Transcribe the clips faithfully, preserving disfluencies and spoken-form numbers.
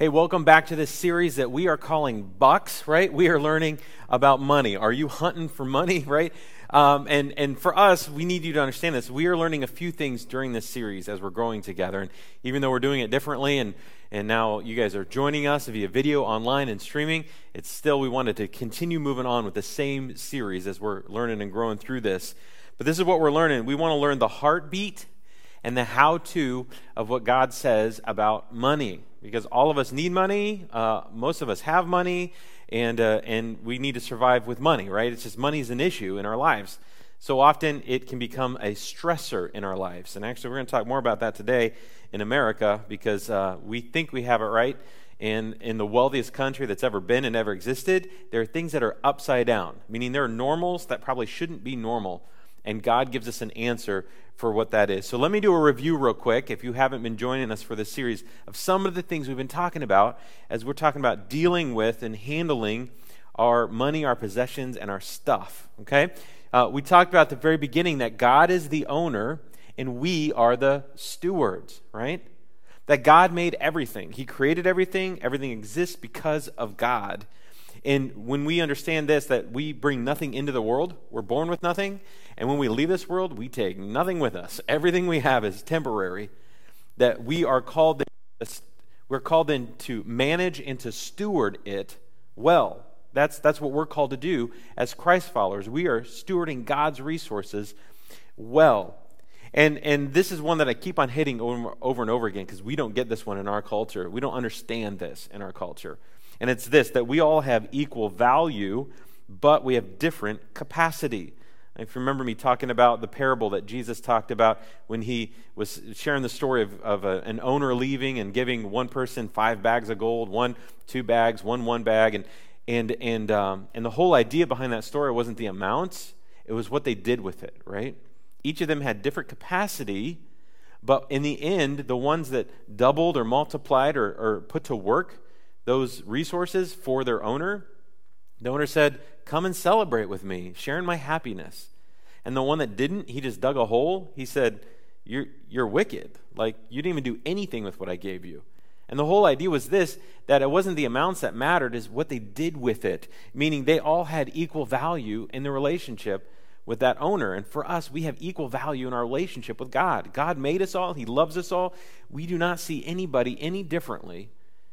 Hey, welcome back to this series that we are calling Bucks, right? We are learning about money. Are you hunting for money, right? Um, and, and for us, we need you to understand this. We are learning a few things during this series as we're growing together. And even though we're doing it differently, and, and now you guys are joining us via video, online, and streaming, it's still, we wanted to continue moving on with the same series as we're learning and growing through this. But this is what we're learning. We want to learn the heartbeat and the how-to of what God says about money. Because all of us need money, uh, most of us have money, and uh, and we need to survive with money, right? It's just money is an issue in our lives. So often it can become a stressor in our lives. And actually we're going to talk more about that today in America because uh, we think we have it right. And in the wealthiest country that's ever been and ever existed, there are things that are upside down, meaning there are normals that probably shouldn't be normal. And God gives us an answer for what that is. So let me do a review real quick, if you haven't been joining us for this series, of some of the things we've been talking about as we're talking about dealing with and handling our money, our possessions, and our stuff, okay? Uh, we talked about at the very beginning that God is the owner and we are the stewards, right? That God made everything. He created everything. Everything exists because of God. And when we understand this, that we bring nothing into the world, we're born with nothing, and when we leave this world, we take nothing with us. Everything we have is temporary. That we are called, we're called in to manage and to steward it well. That's that's what we're called to do as Christ followers. We are stewarding God's resources well. And and this is one that I keep on hitting over, over and over again because we don't get this one in our culture. We don't understand this in our culture. And it's this, that we all have equal value, but we have different capacity. If you remember me talking about the parable that Jesus talked about when he was sharing the story of, of a, an owner leaving and giving one person five bags of gold, one two bags, one one bag, and and and um, and the whole idea behind that story wasn't the amounts; it was what they did with it. Right? Each of them had different capacity, but in the end, the ones that doubled or multiplied or, or put to work those resources for their owner, the owner said, "Come and celebrate with me, sharing my happiness." And the one that didn't, he just dug a hole. He said, you're you're wicked. Like, you didn't even do anything with what I gave you. And the whole idea was this, that it wasn't the amounts that mattered, is what they did with it. Meaning they all had equal value in the relationship with that owner. And for us, we have equal value in our relationship with God. God made us all. He loves us all. We do not see anybody any differently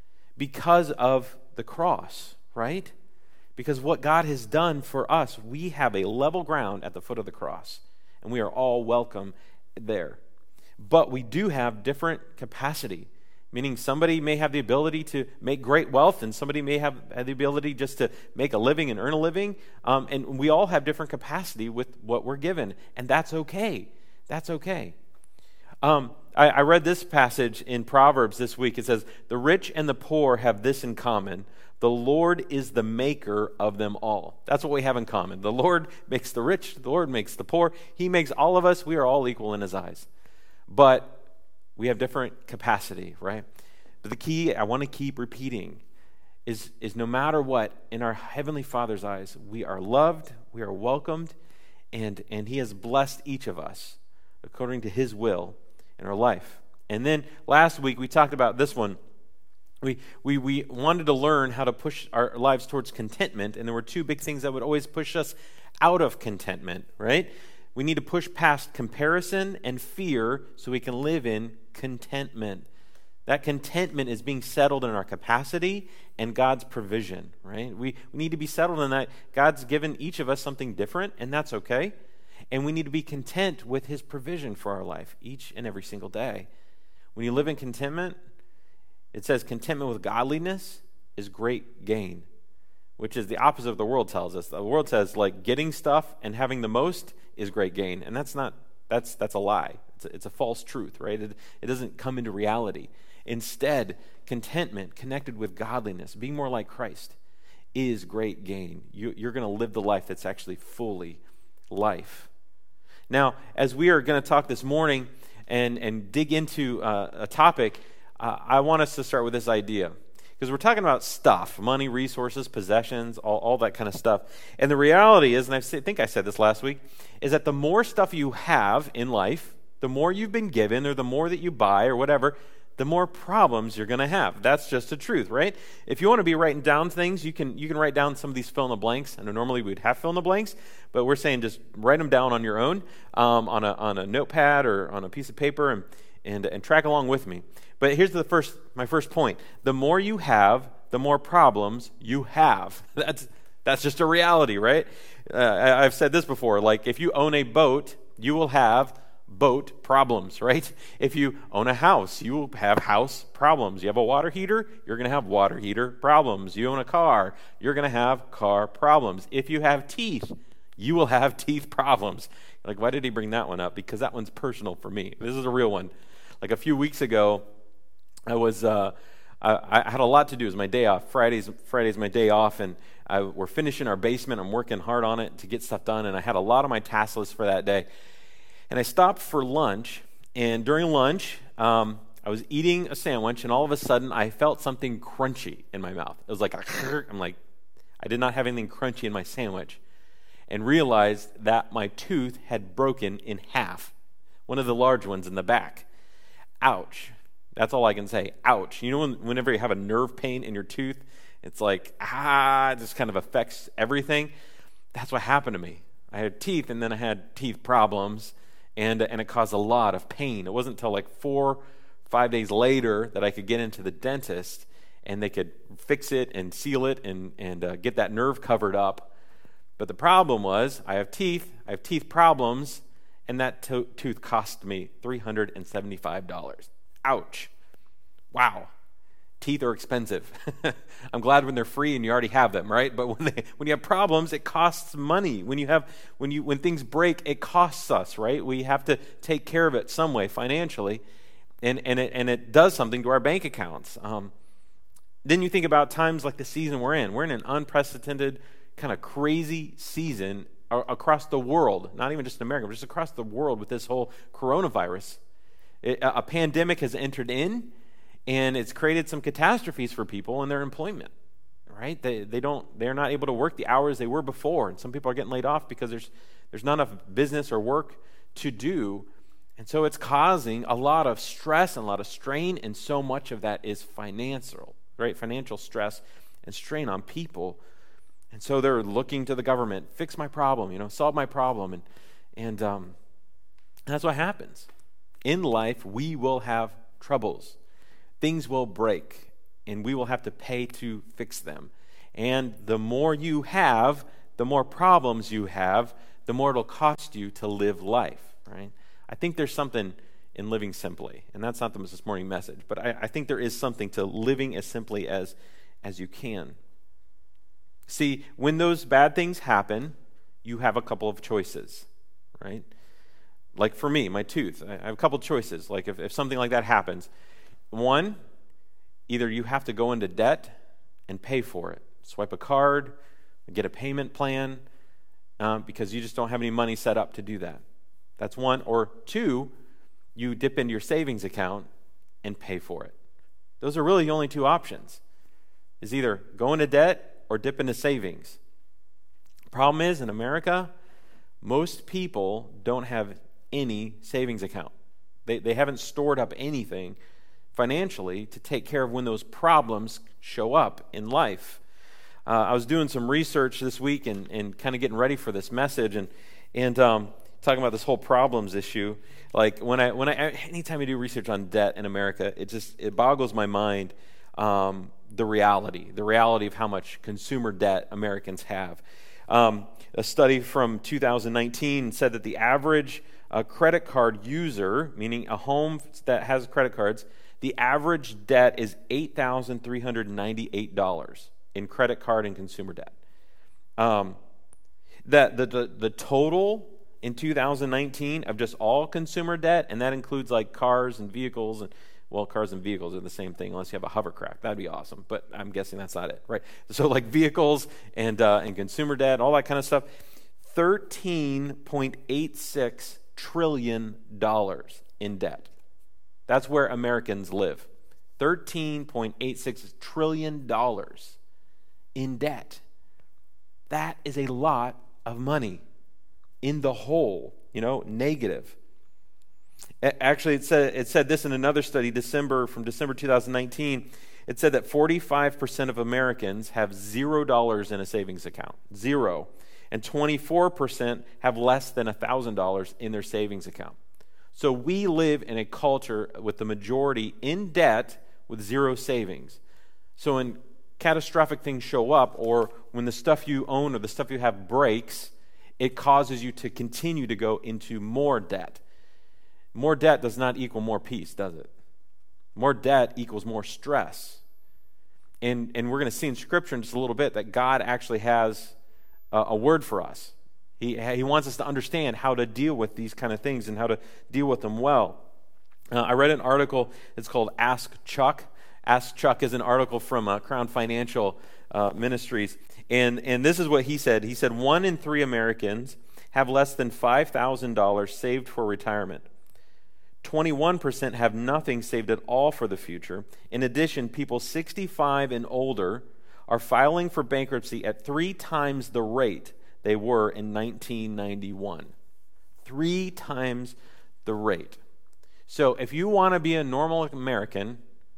because of the cross, right? Because what God has done for us, we have a level ground at the foot of the cross, and we are all welcome there. But we do have different capacity, meaning somebody may have the ability to make great wealth, and somebody may have, have the ability just to make a living and earn a living, um, and we all have different capacity with what we're given, and that's okay. That's okay. Um, I, I read this passage in Proverbs this week. It says, "The rich and the poor have this in common. The Lord is the maker of them all." That's what we have in common. The Lord makes the rich. The Lord makes the poor. He makes all of us. We are all equal in his eyes. But we have different capacity, right? But the key I want to keep repeating is, is no matter what, in our Heavenly Father's eyes, we are loved, we are welcomed, and, and he has blessed each of us according to his will in our life. And then last week we talked about this one. We, we we wanted to learn how to push our lives towards contentment, and there were two big things that would always push us out of contentment, right? We need to push past comparison and fear so we can live in contentment. That contentment is being settled in our capacity and God's provision, right? We, we need to be settled in that God's given each of us something different, and that's okay. And we need to be content with his provision for our life each and every single day. When you live in contentment, it says contentment with godliness is great gain, which is the opposite of the world tells us. The world says, like, getting stuff and having the most is great gain, and that's not, that's that's a lie. It's a, it's a false truth, right? It, it doesn't come into reality. Instead, contentment connected with godliness, being more like Christ, is great gain. You, you're going to live the life that's actually fully life. Now, as we are going to talk this morning and, and dig into uh, a topic, uh, I want us to start with this idea. Because we're talking about stuff, money, resources, possessions, all, all that kind of stuff. And the reality is, and I think I said this last week, is that the more stuff you have in life, the more you've been given or the more that you buy or whatever, the more problems you're going to have. That's just the truth, right? If you want to be writing down things, you can you can write down some of these fill in the blanks. I know normally we'd have fill in the blanks, but we're saying just write them down on your own, um, on a on a notepad or on a piece of paper, and and and track along with me. But here's the first my first point: the more you have, the more problems you have. That's that's just a reality, right? Uh, I, I've said this before. Like if you own a boat, you will have boat problems, right? If you own a house, you will have house problems. You have a water heater, you're going to have water heater problems. You own a car, you're going to have car problems. If you have teeth, you will have teeth problems. Like, why did he bring that one up? Because that one's personal for me. This is a real one. Like a few weeks ago, I was uh, I, I had a lot to do. It was my day off. Friday's Friday's my day off, and I, we're finishing our basement. I'm working hard on it to get stuff done, and I had a lot on my task list for that day. And I stopped for lunch, and during lunch, um, I was eating a sandwich, and all of a sudden, I felt something crunchy in my mouth. It was like, a, I'm like, I did not have anything crunchy in my sandwich, and realized that my tooth had broken in half, one of the large ones in the back. Ouch. That's all I can say. Ouch. You know when, whenever you have a nerve pain in your tooth, it's like, ah, it just kind of affects everything. That's what happened to me. I had teeth, and then I had teeth problems. And, and it caused a lot of pain. It wasn't until like four, five days later that I could get into the dentist and they could fix it and seal it and, and uh, get that nerve covered up. But the problem was I have teeth, I have teeth problems, and that to- tooth cost me three hundred seventy-five dollars. Ouch. Wow. Teeth are expensive. I'm glad when they're free and you already have them, right? But when they when you have problems, it costs money. When you have when you when things break, it costs us, right? We have to take care of it some way financially, and and it and it does something to our bank accounts. Um, then you think about times like the season we're in. We're in an unprecedented, kind of crazy season a- across the world. Not even just in America, but just across the world with this whole coronavirus. It, a, a pandemic has entered in. And it's created some catastrophes for people in their employment, right? They they don't they're not able to work the hours they were before, and some people are getting laid off because there's there's not enough business or work to do, and so it's causing a lot of stress and a lot of strain, and so much of that is financial, right? Financial stress and strain on people, and so they're looking to the government, fix my problem, you know, solve my problem, and and um, that's what happens in life. We will have troubles. Things will break, and we will have to pay to fix them. And the more you have, the more problems you have, the more it'll cost you to live life, right? I think there's something in living simply, and that's not the this morning message, but I, I think there is something to living as simply as, as you can. See, when those bad things happen, you have a couple of choices, right? Like for me, my tooth, I have a couple of choices. Like if, if something like that happens, one, either you have to go into debt and pay for it. Swipe a card, get a payment plan, uh, because you just don't have any money set up to do that. That's one. Or two, you dip into your savings account and pay for it. Those are really the only two options, is either go into debt or dip into savings. Problem is, in America, most people don't have any savings account. They, they haven't stored up anything financially to take care of when those problems show up in life. Uh, I was doing some research this week and, and kind of getting ready for this message and and um, talking about this whole problems issue. Like when I when I anytime I do research on debt in America, it just it boggles my mind, um, the reality, the reality of how much consumer debt Americans have. Um, a study from two thousand nineteen said that the average uh, credit card user, meaning a home that has credit cards, the average debt is eight thousand three hundred ninety-eight dollars in credit card and consumer debt. Um, that the, the the total in two thousand nineteen of just all consumer debt, and that includes like cars and vehicles, and well, cars and vehicles are the same thing unless you have a hovercraft. That'd be awesome, but I'm guessing that's not it, right? So like vehicles and uh, and consumer debt, all that kind of stuff, thirteen point eight six trillion dollars in debt. That's where Americans live. thirteen point eight six trillion dollars in debt. That is a lot of money in the whole, you know, negative. Actually, it said, it said this in another study, December from December two thousand nineteen. It said that forty-five percent of Americans have zero dollars in a savings account, zero. And twenty-four percent have less than one thousand dollars in their savings account. So we live in a culture with the majority in debt with zero savings. So when catastrophic things show up, or when the stuff you own or the stuff you have breaks, it causes you to continue to go into more debt. More debt does not equal more peace, does it? More debt equals more stress. And, and we're going to see in Scripture in just a little bit that God actually has a, a word for us. He, he wants us to understand how to deal with these kind of things and how to deal with them well. Uh, I read an article, it's called Ask Chuck. Ask Chuck is an article from uh, Crown Financial uh, Ministries. And, and this is what he said. He said, one in three Americans have less than five thousand dollars saved for retirement. twenty-one percent have nothing saved at all for the future. In addition, people sixty-five and older are filing for bankruptcy at three times the rate they were in nineteen ninety-one. Three times the rate. So if you want to be a normal American,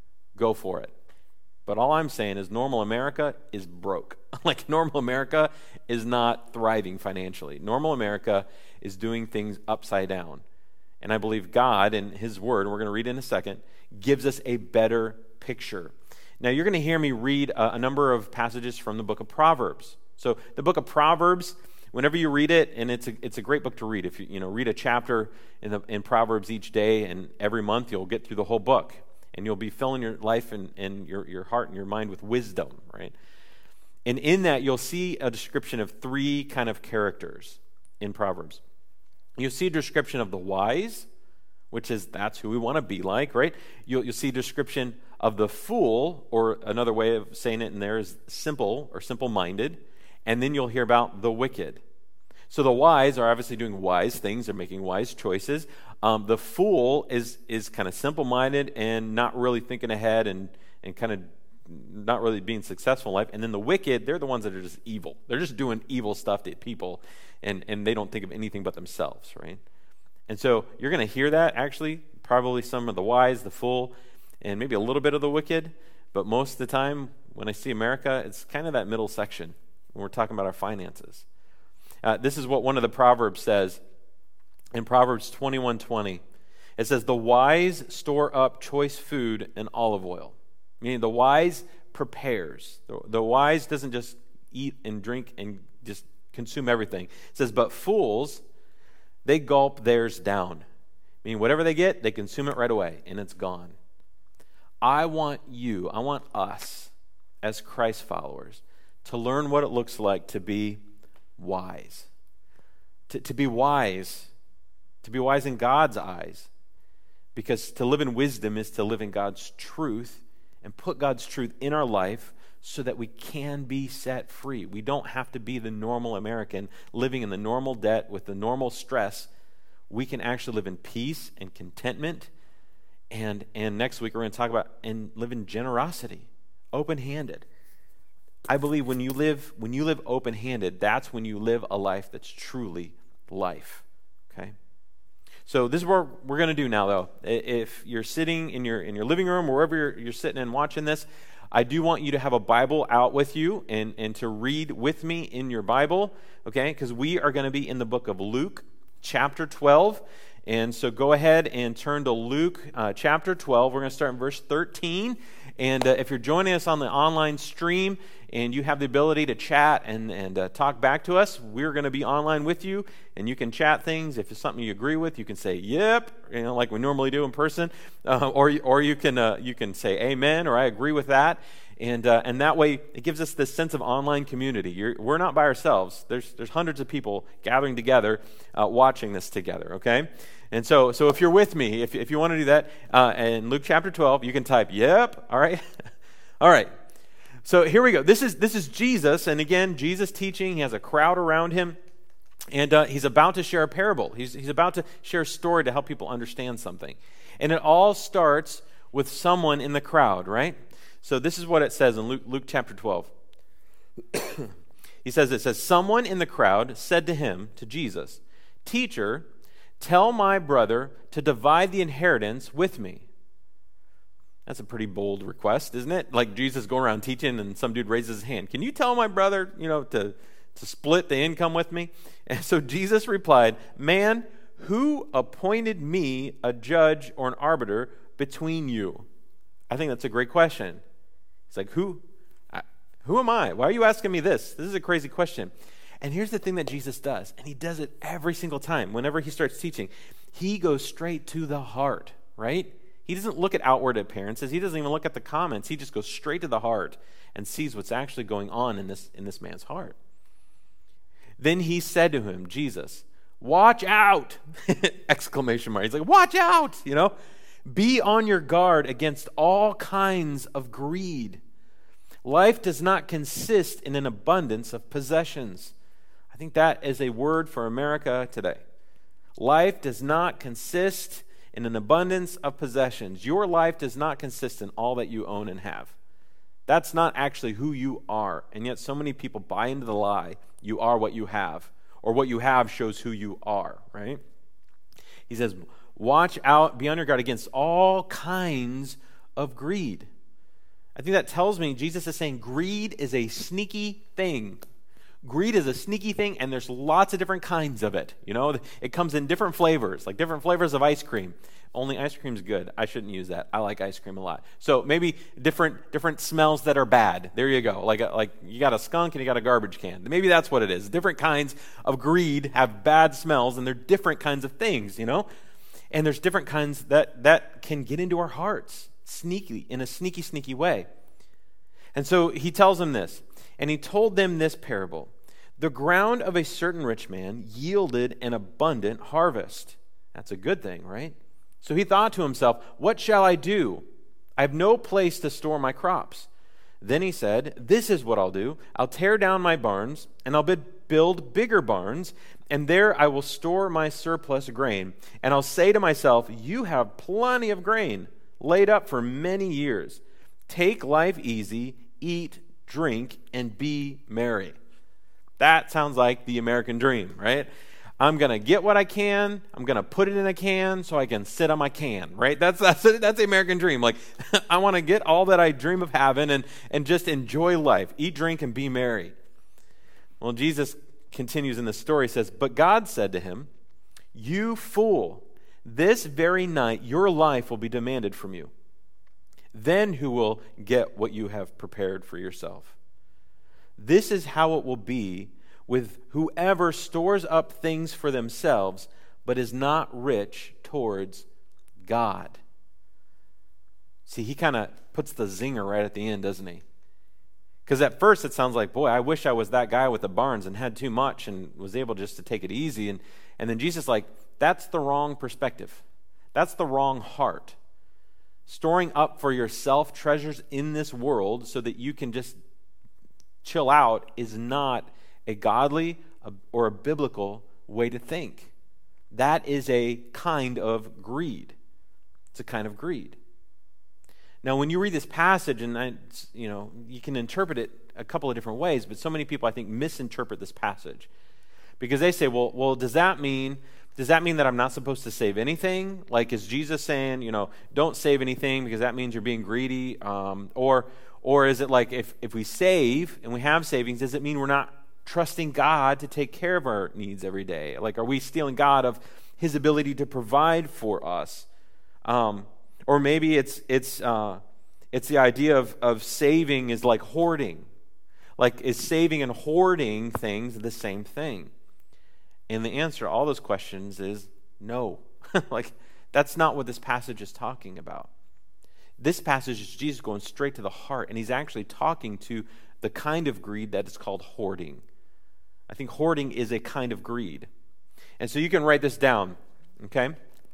go for it. But all I'm saying is normal America is broke. Like normal America is not thriving financially. Normal America is doing things upside down. And I believe God in His Word, and we're going to read in a second, gives us a better picture. Now you're going to hear me read a, a number of passages from the book of Proverbs. So the book of Proverbs, whenever you read it, and it's a, it's a great book to read. If you, you know, read a chapter in, the, in Proverbs each day, and every month you'll get through the whole book. And you'll be filling your life and, and your, your heart and your mind with wisdom, right? And in that, you'll see a description of three kind of characters in Proverbs. You'll see a description of the wise, which is that's who we want to be like, right? You'll, you'll see a description of the fool, or another way of saying it in there is simple or simple-minded. And then you'll hear about the wicked. So the wise are obviously doing wise things. They're making wise choices. Um, the fool is is kind of simple-minded and not really thinking ahead and, and kind of not really being successful in life. And then the wicked, they're the ones that are just evil. They're just doing evil stuff to people, and, and they don't think of anything but themselves, right? And so you're going to hear that, actually, probably some of the wise, the fool, and maybe a little bit of the wicked. But most of the time, when I see America, it's kind of that middle section when we're talking about our finances. Uh, this is what one of the Proverbs says in Proverbs twenty-one twenty. It says, the wise store up choice food and olive oil. Meaning the wise prepares. The, the wise doesn't just eat and drink and just consume everything. It says, but fools, they gulp theirs down. Meaning whatever they get, they consume it right away and it's gone. I want you, I want us as Christ followers to learn what it looks like to be wise. To, to be wise. To be wise in God's eyes. Because to live in wisdom is to live in God's truth and put God's truth in our life so that we can be set free. We don't have to be the normal American living in the normal debt with the normal stress. We can actually live in peace and contentment. And, and next week we're going to talk about and live in generosity, open-handed. I believe when you live when you live open-handed, that's when you live a life that's truly life. Okay? So this is what we're going to do now, though. If you're sitting in your in your living room or wherever you're, you're sitting and watching this, I do want you to have a Bible out with you and, and to read with me in your Bible, okay? Because we are going to be in the book of Luke, chapter twelve. And so go ahead and turn to Luke uh, chapter twelve. We're going to start in verse thirteen. And uh, if you're joining us on the online stream and you have the ability to chat and, and uh, talk back to us, we're going to be online with you, and you can chat things. If it's something you agree with, you can say, yep, you know, like we normally do in person, uh, or, or you can uh, you can say amen, or I agree with that. And uh, and that way, it gives us this sense of online community. You're, we're not by ourselves. There's there's hundreds of people gathering together, uh, watching this together, okay? And so so if you're with me, if, if you want to do that, uh, in Luke chapter twelve, you can type, yep, all right? All right. So here we go. This is this is Jesus, and again, Jesus teaching. He has a crowd around him, and uh, he's about to share a parable. He's, he's about to share a story to help people understand something. And it all starts with someone in the crowd, right? So this is what it says in Luke, Luke chapter twelve. He says, it says, someone in the crowd said to him, to Jesus, "Teacher, tell my brother to divide the inheritance with me. That's a pretty bold request, isn't it? Like Jesus going around teaching and some dude raises his hand. Can you tell my brother, you know, to, to split the income with me? And so Jesus replied, man, who appointed me a judge or an arbiter between you? I think that's a great question. It's like, who, I, who am I? Why are you asking me this? This is a crazy question. And here's the thing that Jesus does, and he does it every single time. Whenever he starts teaching, he goes straight to the heart, right? He doesn't look at outward appearances. He doesn't even look at the comments. He just goes straight to the heart and sees what's actually going on in this, in this man's heart. Then he said to him, Jesus, watch out! Exclamation mark. He's like, watch out! You know, be on your guard against all kinds of greed. Life does not consist in an abundance of possessions. I think that is a word for America today. Life does not consist in an abundance of possessions. Your life does not consist in all that you own and have. That's not actually who you are. And yet so many people buy into the lie, you are what you have, or what you have shows who you are, right? He says, watch out, be on your guard against all kinds of greed. I think that tells me Jesus is saying greed is a sneaky thing. Greed is a sneaky thing, and there's lots of different kinds of it. You know, it comes in different flavors, like different flavors of ice cream. Only ice cream's good. I shouldn't use that. I like ice cream a lot. So maybe different different smells that are bad. There you go. Like a, like you got a skunk and you got a garbage can. Maybe that's what it is. Different kinds of greed have bad smells, and they're different kinds of things. You know, and there's different kinds that that can get into our hearts sneaky in a sneaky sneaky way. And so he tells them this. And he told them this parable. The ground of a certain rich man yielded an abundant harvest. That's a good thing, right? So he thought to himself, what shall I do? I have no place to store my crops. Then he said, this is what I'll do. I'll tear down my barns, and I'll build bigger barns, and there I will store my surplus grain. And I'll say to myself, you have plenty of grain laid up for many years. Take life easy, eat, drink, and be merry. That sounds like the American dream, right? I'm going to get what I can. I'm going to put it in a can so I can sit on my can, right? That's that's, that's the American dream. Like, I want to get all that I dream of having and, and just enjoy life. Eat, drink, and be merry. Well, Jesus continues in the story, says, but God said to him, you fool, this very night your life will be demanded from you. Then who will get what you have prepared for yourself? This is how it will be with whoever stores up things for themselves, but is not rich towards God. See, he kind of puts the zinger right at the end, doesn't he? Because at first it sounds like, boy, I wish I was that guy with the barns and had too much and was able just to take it easy. And, and then Jesus is like, that's the wrong perspective. That's the wrong heart. Storing up for yourself treasures in this world so that you can just chill out is not a godly or a biblical way to think. That is a kind of greed. It's a kind of greed. Now, when you read this passage, and I, you know, you can interpret it a couple of different ways, but so many people, I think, misinterpret this passage because they say, "Well, well, does that mean?" Does that mean that I'm not supposed to save anything? Like, is Jesus saying, you know, don't save anything because that means you're being greedy? Um, or or is it like if, if we save and we have savings, does it mean we're not trusting God to take care of our needs every day? Like, are we stealing God of his ability to provide for us? Um, or maybe it's it's uh, it's the idea of, of saving is like hoarding. Like, is saving and hoarding things the same thing? And the answer to all those questions is no. Like, that's not what this passage is talking about. This passage is Jesus going straight to the heart, and he's actually talking to the kind of greed that is called hoarding. I think hoarding is a kind of greed. And so you can write this down, okay?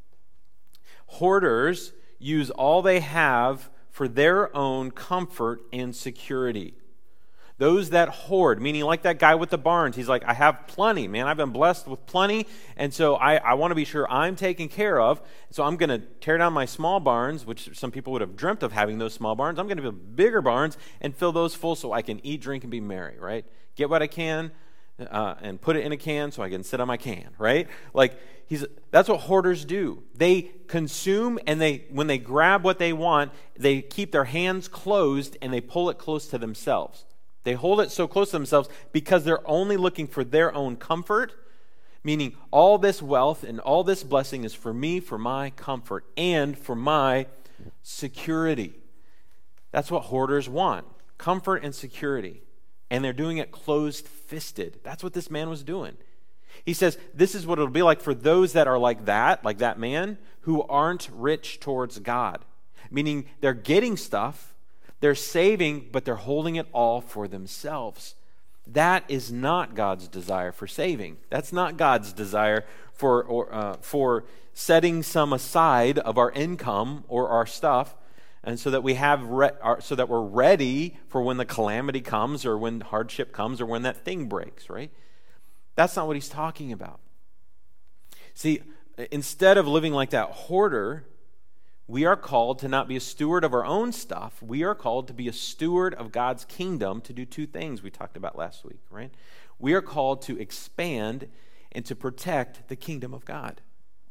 Hoarders use all they have for their own comfort and security. Those that hoard, meaning like that guy with the barns, he's like, I have plenty, man. I've been blessed with plenty, and so I, I want to be sure I'm taken care of. So I'm going to tear down my small barns, which some people would have dreamt of having those small barns. I'm going to build bigger barns and fill those full so I can eat, drink, and be merry, right? Get what I can, uh, and put it in a can so I can sit on my can, right? Like, he's that's what hoarders do. They consume, and they when they grab what they want, they keep their hands closed and they pull it close to themselves. They hold it so close to themselves because they're only looking for their own comfort, meaning all this wealth and all this blessing is for me, for my comfort, and for my security. That's what hoarders want, comfort and security. And they're doing it closed-fisted. That's what this man was doing. He says, this is what it'll be like for those that are like that, like that man, who aren't rich towards God. Meaning they're getting stuff, they're saving, but they're holding it all for themselves. That is not God's desire for saving. That's not God's desire for, or, uh, for setting some aside of our income or our stuff, and so that we have re- our, so that we're ready for when the calamity comes or when hardship comes or when that thing breaks, right? That's not what he's talking about. See, instead of living like that hoarder, we are called to not be a steward of our own stuff. We are called to be a steward of God's kingdom, to do two things we talked about last week, right? We are called to expand and to protect the kingdom of God.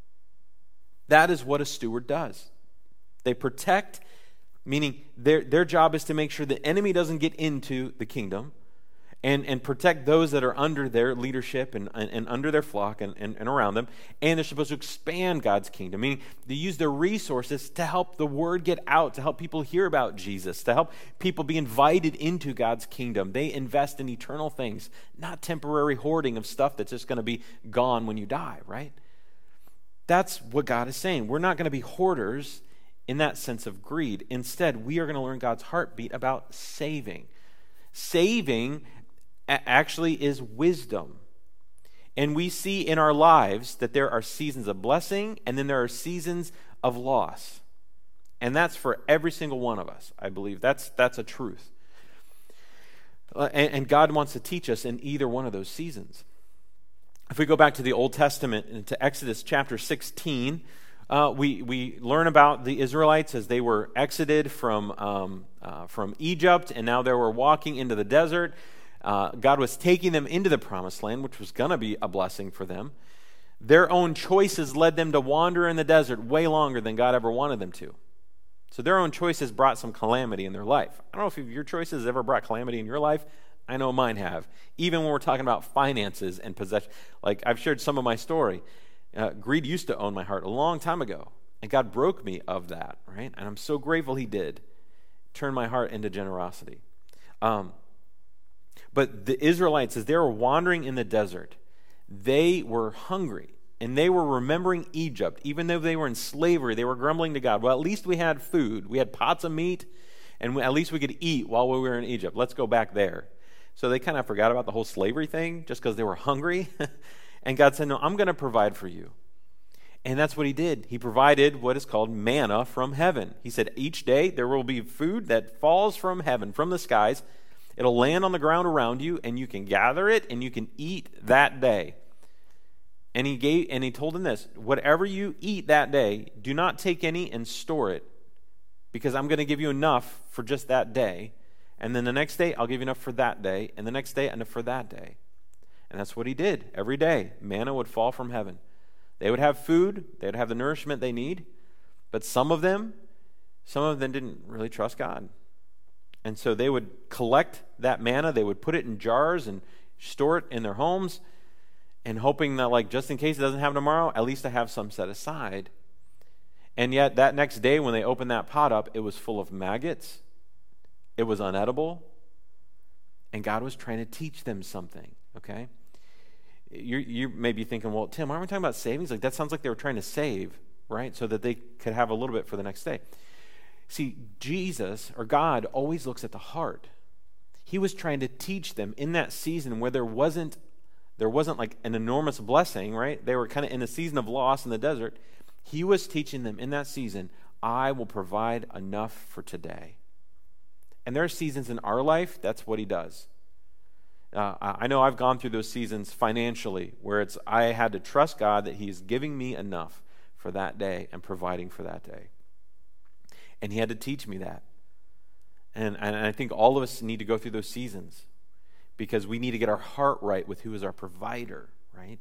That is what a steward does. They protect, meaning their, their job is to make sure the enemy doesn't get into the kingdom, and, and protect those that are under their leadership and, and, and under their flock and, and, and around them. And they're supposed to expand God's kingdom, meaning they use their resources to help the word get out, to help people hear about Jesus, to help people be invited into God's kingdom. They invest in eternal things, not temporary hoarding of stuff that's just going to be gone when you die, right? That's what God is saying. We're not going to be hoarders in that sense of greed. Instead, we are going to learn God's heartbeat about saving. Saving actually is wisdom. And we see in our lives that there are seasons of blessing and then there are seasons of loss. And that's for every single one of us, I believe. That's, that's a truth. Uh, and, and God wants to teach us in either one of those seasons. If we go back to the Old Testament and to Exodus chapter sixteen, Uh, we, we learn about the Israelites as they were exited from, um, uh, from Egypt, and now they were walking into the desert. Uh, God was taking them into the promised land, which was going to be a blessing for them. Their own choices led them to wander in the desert way longer than God ever wanted them to. So their own choices brought some calamity in their life. I don't know if your choices ever brought calamity in your life. I know mine have. Even when we're talking about finances and possession. Like, I've shared some of my story. Uh, greed used to own my heart a long time ago, and God broke me of that, right? And I'm so grateful he did. Turn my heart into generosity. Um, but the Israelites, as they were wandering in the desert, they were hungry, and they were remembering Egypt. Even though they were in slavery, they were grumbling to God. Well, at least we had food. We had pots of meat, and we, at least we could eat while we were in Egypt. Let's go back there. So they kind of forgot about the whole slavery thing just because they were hungry. And God said, no, I'm going to provide for you. And that's what he did. He provided what is called manna from heaven. He said, each day there will be food that falls from heaven, from the skies. It'll land on the ground around you, and you can gather it, and you can eat that day. And he gave, and he told them this, whatever you eat that day, do not take any and store it, because I'm going to give you enough for just that day. And then the next day, I'll give you enough for that day, and the next day, enough for that day. And that's what he did. Every day, manna would fall from heaven. They would have food. They would have the nourishment they need. But some of them, some of them didn't really trust God. And so they would collect that manna. They would put it in jars and store it in their homes, and hoping that, like, just in case it doesn't happen tomorrow, at least I have some set aside. And yet that next day when they opened that pot up, it was full of maggots. It was unedible. And God was trying to teach them something, okay? You you may be thinking, well, Tim, aren't we talking about savings? Like, that sounds like they were trying to save, right? So that they could have a little bit for the next day. See, Jesus, or God, always looks at the heart. He was trying to teach them in that season where there wasn't, there wasn't like an enormous blessing, right? They were kind of in a season of loss in the desert. He was teaching them in that season, I will provide enough for today. And there are seasons in our life, that's what he does. Uh, I know I've gone through those seasons financially where it's I had to trust God that he's giving me enough for that day and providing for that day. And he had to teach me that. And, and I think all of us need to go through those seasons because we need to get our heart right with who is our provider, right?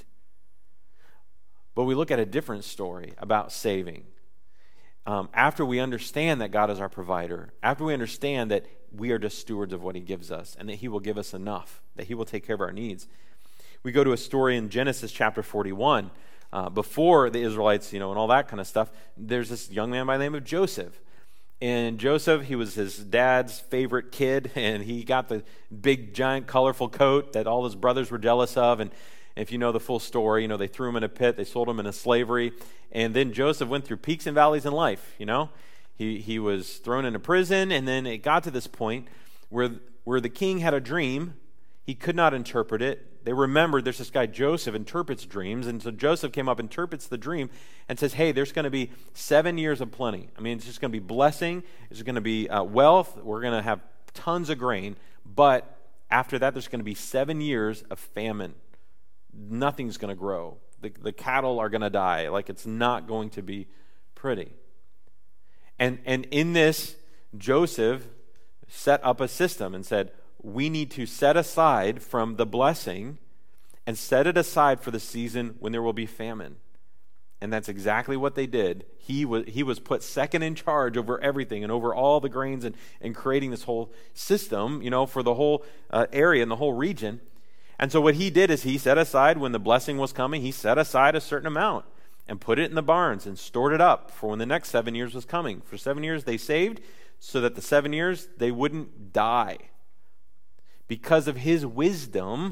But we look at a different story about saving. Um, after we understand that God is our provider, after we understand that we are just stewards of what he gives us and that he will give us enough, that he will take care of our needs, we go to a story in Genesis chapter forty-one. Uh, before the Israelites, you know, and all that kind of stuff, there's this young man by the name of Joseph. And Joseph, he was his dad's favorite kid, and he got the big, giant, colorful coat that all his brothers were jealous of. And if you know the full story, you know, they threw him in a pit, they sold him into slavery. And then Joseph went through peaks and valleys in life, you know. He he was thrown into prison, and then it got to this point where, where the king had a dream. He could not interpret it. They remembered there's this guy Joseph interprets dreams, and so Joseph came up, interprets the dream, and says, hey, there's going to be seven years of plenty. I mean, it's just going to be blessing. It's going to be uh, wealth. We're going to have tons of grain, but after that, there's going to be seven years of famine. Nothing's going to grow. The, the cattle are going to die. Like, it's not going to be pretty. And, and in this, Joseph set up a system and said, we need to set aside from the blessing and set it aside for the season when there will be famine. And that's exactly what they did. He was, he was put second in charge over everything and over all the grains and, and creating this whole system, you know, for the whole uh, area and the whole region. And so what he did is he set aside, when the blessing was coming, he set aside a certain amount and put it in the barns and stored it up for when the next seven years was coming. For seven years they saved so that the seven years they wouldn't die. Because of his wisdom,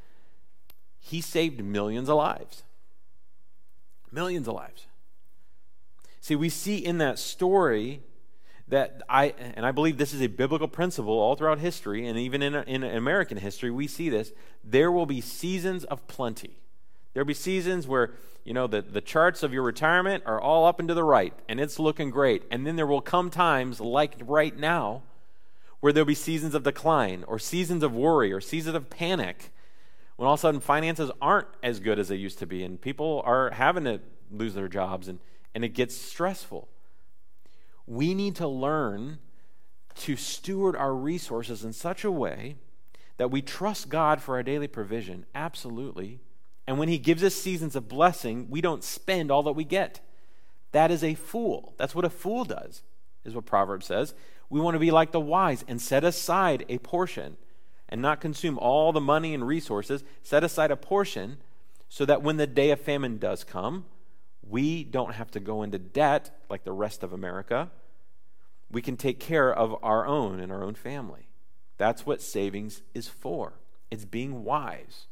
he saved millions of lives. Millions of lives. See, we see in that story that I, and I believe this is a biblical principle all throughout history, and even in, in American history, we see this. There will be seasons of plenty. There will be seasons where, you know, the, the charts of your retirement are all up and to the right, and it's looking great. And then there will come times like right now where there'll be seasons of decline or seasons of worry or seasons of panic when all of a sudden finances aren't as good as they used to be and people are having to lose their jobs and, and it gets stressful. We need to learn to steward our resources in such a way that we trust God for our daily provision, absolutely. And when he gives us seasons of blessing, we don't spend all that we get. That is a fool. That's what a fool does, is what Proverbs says. We want to be like the wise and set aside a portion and not consume all the money and resources. Set aside a portion so that when the day of famine does come, we don't have to go into debt like the rest of America. We can take care of our own and our own family. That's what savings is for. It's being wise.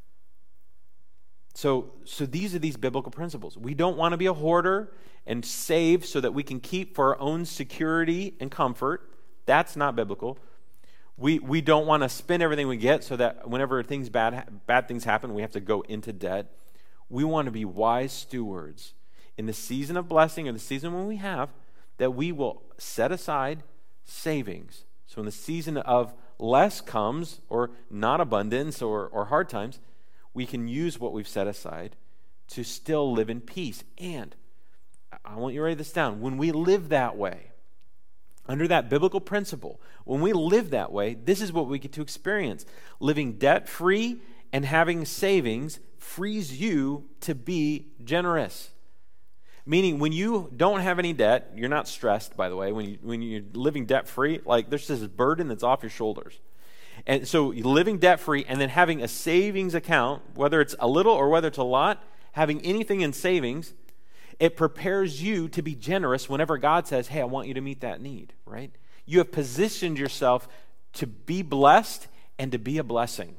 So, so these are these biblical principles. We don't want to be a hoarder and save so that we can keep for our own security and comfort. That's not biblical. We we don't want to spend everything we get so that whenever things bad bad things happen, we have to go into debt. We want to be wise stewards in the season of blessing or the season when we have, that we will set aside savings. So when the season of less comes, or not abundance or, or hard times, we can use what we've set aside to still live in peace. And I want you to write this down. When we live that way, under that biblical principle, when we live that way, this is what we get to experience. Living debt-free and having savings frees you to be generous. Meaning, when you don't have any debt, you're not stressed, by the way. When, you, when you're living debt-free, like there's this burden that's off your shoulders. And so living debt-free and then having a savings account, whether it's a little or whether it's a lot, having anything in savings, it prepares you to be generous whenever God says, hey, I want you to meet that need, right? You have positioned yourself to be blessed and to be a blessing.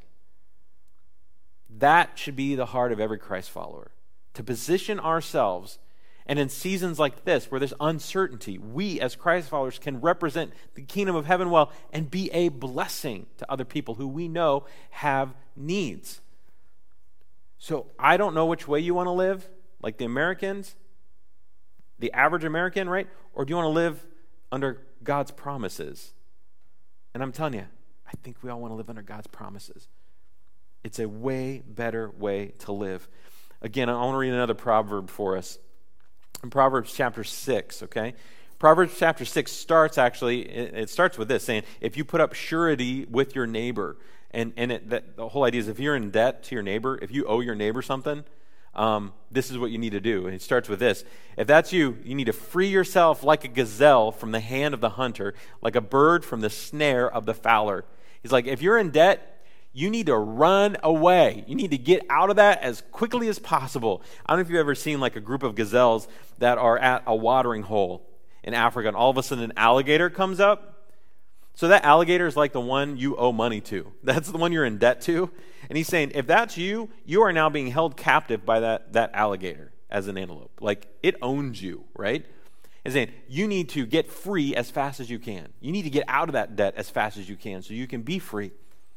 That should be the heart of every Christ follower. To position ourselves, and in seasons like this where there's uncertainty, we as Christ followers can represent the kingdom of heaven well and be a blessing to other people who we know have needs. So I don't know which way you want to live, like the Americans, the average American, right? Or do you want to live under God's promises? And I'm telling you, I think we all want to live under God's promises. It's a way better way to live. Again, I want to read another proverb for us. In Proverbs chapter six, okay? Proverbs chapter six starts actually, it starts with this, saying, if you put up surety with your neighbor And and it, that, the whole idea is if you're in debt to your neighbor, if you owe your neighbor something, um, this is what you need to do. And it starts with this. If that's you, you need to free yourself like a gazelle from the hand of the hunter, like a bird from the snare of the fowler. He's like, if you're in debt, you need to run away. You need to get out of that as quickly as possible. I don't know if you've ever seen like a group of gazelles that are at a watering hole in Africa, and all of a sudden an alligator comes up. So that alligator is like the one you owe money to. That's the one you're in debt to. And he's saying, if that's you, you are now being held captive by that, that alligator as an antelope. Like, it owns you, right? He's saying, you need to get free as fast as you can. You need to get out of that debt as fast as you can so you can be free.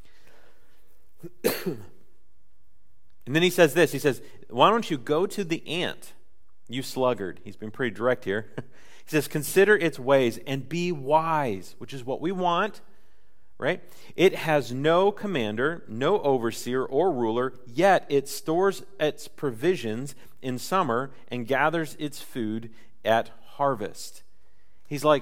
And then he says this. He says, why don't you go to the ant, you sluggard? He's been pretty direct here. He says, consider its ways and be wise, which is what we want, right? It has no commander, no overseer or ruler, yet it stores its provisions in summer and gathers its food at harvest. He's like,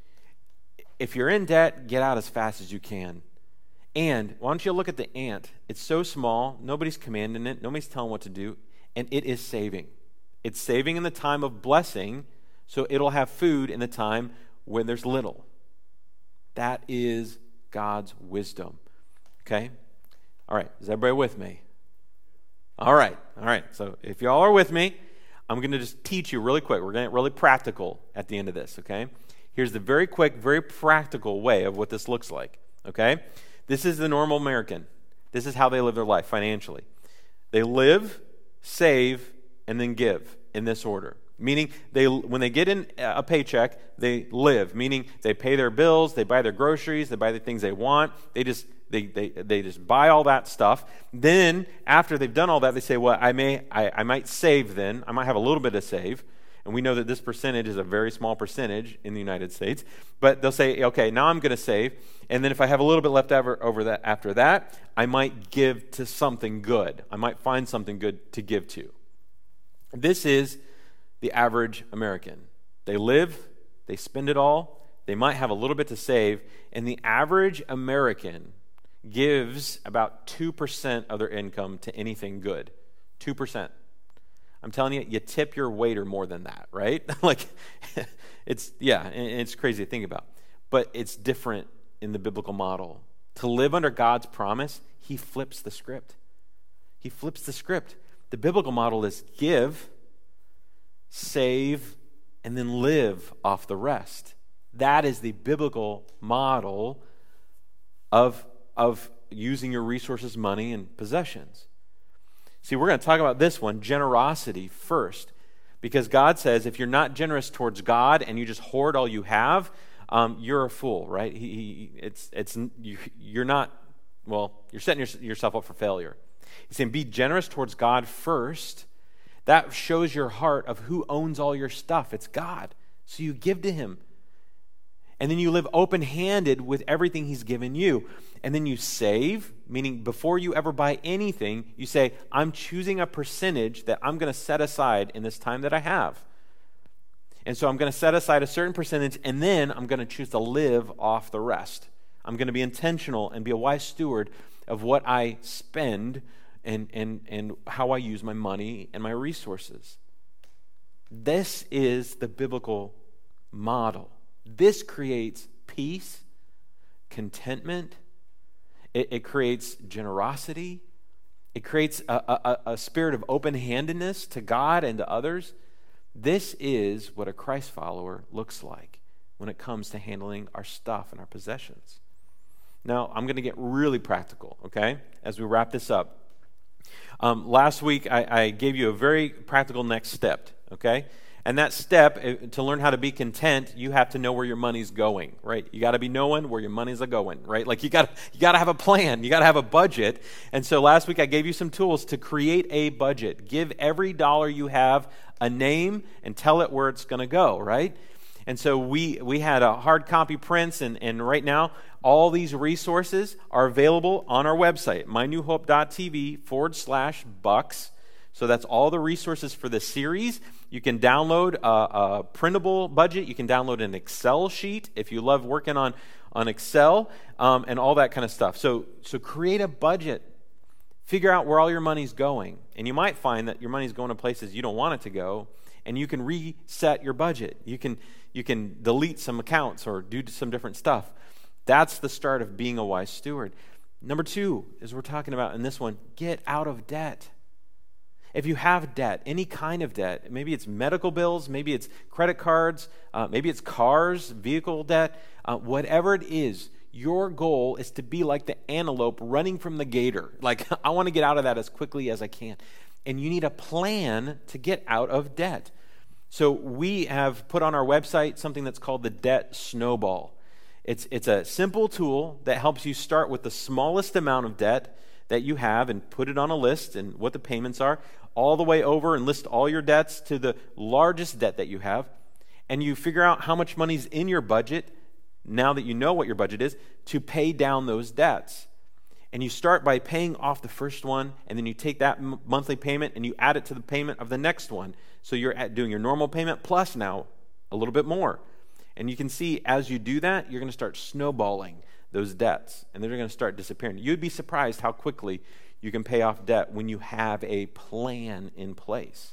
if you're in debt, get out as fast as you can. And why don't you look at the ant? It's so small, nobody's commanding it, nobody's telling what to do, and it is saving. It's saving in the time of blessing, so it'll have food in the time when there's little. That is God's wisdom. Okay? All right, is everybody with me? All right, all right. So if y'all are with me, I'm going to just teach you really quick. We're going to get really practical at the end of this, okay? Here's the very quick, very practical way of what this looks like, okay? This is the normal American. This is how they live their life financially. They live, save, and then give in this order. Meaning, they when they get in a paycheck, they live. Meaning, they pay their bills, they buy their groceries, they buy the things they want. They just they they they just buy all that stuff. Then, after they've done all that, they say, "Well, I may I, I might save. Then I might have a little bit to save." And we know that this percentage is a very small percentage in the United States. But they'll say, "Okay, now I'm going to save, and then if I have a little bit left over over that after that, I might give to something good. I might find something good to give to." This is the average American. They live, they spend it all, they might have a little bit to save, and the average American gives about two percent of their income to anything good. two percent. I'm telling you, you tip your waiter more than that, right? Like, it's, yeah, it's crazy to think about. But it's different in the biblical model. To live under God's promise, he flips the script. He flips the script. The biblical model is give, save, and then live off the rest. That is the biblical model of, of using your resources, money, and possessions. See, we're going to talk about this one, generosity, first. Because God says if you're not generous towards God and you just hoard all you have, um, you're a fool, right? He, he, it's, it's, you, you're not, well, you're setting your, yourself up for failure. He's saying be generous towards God first. That shows your heart of who owns all your stuff. It's God. So you give to him. And then you live open-handed with everything he's given you. And then you save, meaning before you ever buy anything, you say, I'm choosing a percentage that I'm going to set aside in this time that I have. And so I'm going to set aside a certain percentage, and then I'm going to choose to live off the rest. I'm going to be intentional and be a wise steward of what I spend and, and, and how I use my money and my resources. This is the biblical model. This creates peace, contentment. It, it creates generosity. It creates a, a, a spirit of open-handedness to God and to others. This is what a Christ follower looks like when it comes to handling our stuff and our possessions. Now, I'm going to get really practical, okay, as we wrap this up. Um, last week, I, I gave you a very practical next step, okay? And that step, to learn how to be content, you have to know where your money's going, right? You got to be knowing where your money's going, right? Like you got you got to have a plan. You got to have a budget. And so last week I gave you some tools to create a budget. Give every dollar you have a name and tell it where it's going to go, right? And so we we had a hard copy prints, and, and right now all these resources are available on our website, mynewhope.tv forward slash bucks. So that's all the resources for the series. You can download a, a printable budget. You can download an Excel sheet if you love working on, on Excel um, and all that kind of stuff. So, so create a budget. Figure out where all your money's going. And you might find that your money's going to places you don't want it to go, and you can reset your budget. You can, you can delete some accounts or do some different stuff. That's the start of being a wise steward. Number two, as we're talking about in this one, get out of debt. If you have debt, any kind of debt, maybe it's medical bills, maybe it's credit cards, uh, maybe it's cars, vehicle debt, uh, whatever it is, your goal is to be like the antelope running from the gator. Like, I want to get out of that as quickly as I can. And you need a plan to get out of debt. So we have put on our website something that's called the Debt Snowball. It's, it's a simple tool that helps you start with the smallest amount of debt that you have and put it on a list and what the payments are, all the way over and list all your debts to the largest debt that you have. And you figure out how much money's in your budget, now that you know what your budget is, to pay down those debts. And you start by paying off the first one, and then you take that m- monthly payment and you add it to the payment of the next one. So you're at doing your normal payment plus now a little bit more. And you can see as you do that, you're going to start snowballing those debts, and they're going to start disappearing. You'd be surprised how quickly you can pay off debt when you have a plan in place.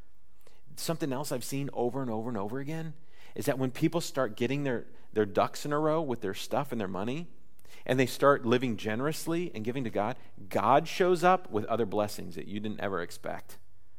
Something else I've seen over and over and over again is that when people start getting their, their ducks in a row with their stuff and their money, and they start living generously and giving to God, God shows up with other blessings that you didn't ever expect.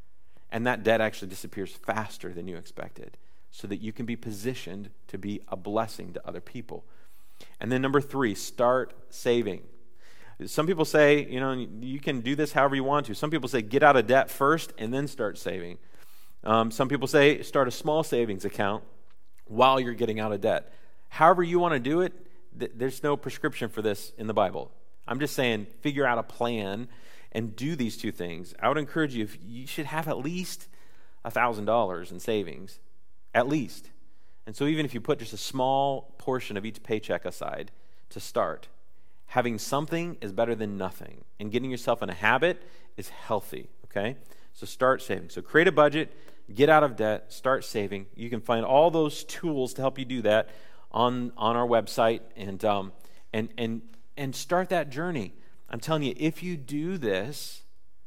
And that debt actually disappears faster than you expected, so that you can be positioned to be a blessing to other people. And then number three, start saving. Some people say, you know, you can do this however you want to. Some people say get out of debt first and then start saving. Um, some people say start a small savings account while you're getting out of debt. However you want to do it, th- there's no prescription for this in the Bible. I'm just saying figure out a plan and do these two things. I would encourage you, if you should have at least one thousand dollars in savings. At least. And so even if you put just a small portion of each paycheck aside to start, having something is better than nothing. And getting yourself in a habit is healthy, okay? So start saving. So create a budget, get out of debt, start saving. You can find all those tools to help you do that on, on our website, and, um, and, and, and start that journey. I'm telling you, if you do this,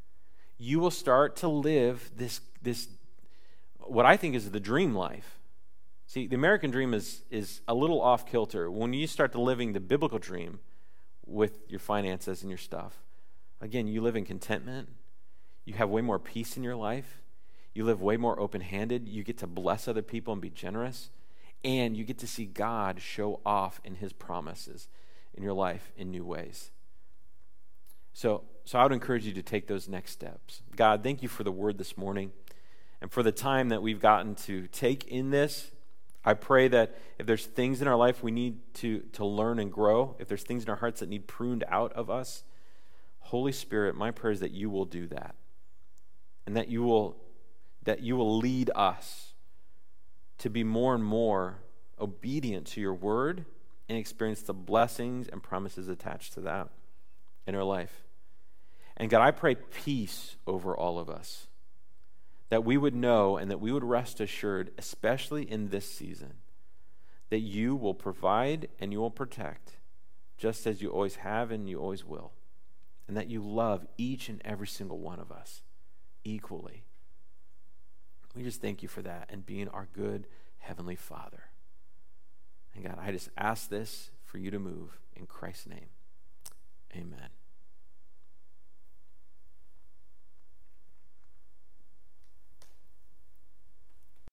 you will start to live this this what I think is the dream life. See, the American dream is is a little off kilter. When you start to living the biblical dream with your finances and your stuff, again, you live in contentment. You have way more peace in your life. You live way more open-handed. You get to bless other people and be generous. And you get to see God show off in his promises in your life in new ways. So, so I would encourage you to take those next steps. God, thank you for the word this morning. And for the time that we've gotten to take in this. I pray that if there's things in our life we need to, to learn and grow, if there's things in our hearts that need pruned out of us, Holy Spirit, my prayer is that you will do that. And that you will, that you will lead us to be more and more obedient to your word and experience the blessings and promises attached to that in our life. And God, I pray peace over all of us. That we would know and that we would rest assured, especially in this season, that you will provide and you will protect, just as you always have and you always will. And that you love each and every single one of us equally. We just thank you for that and being our good Heavenly Father. And God, I just ask this for you to move in Christ's name. Amen.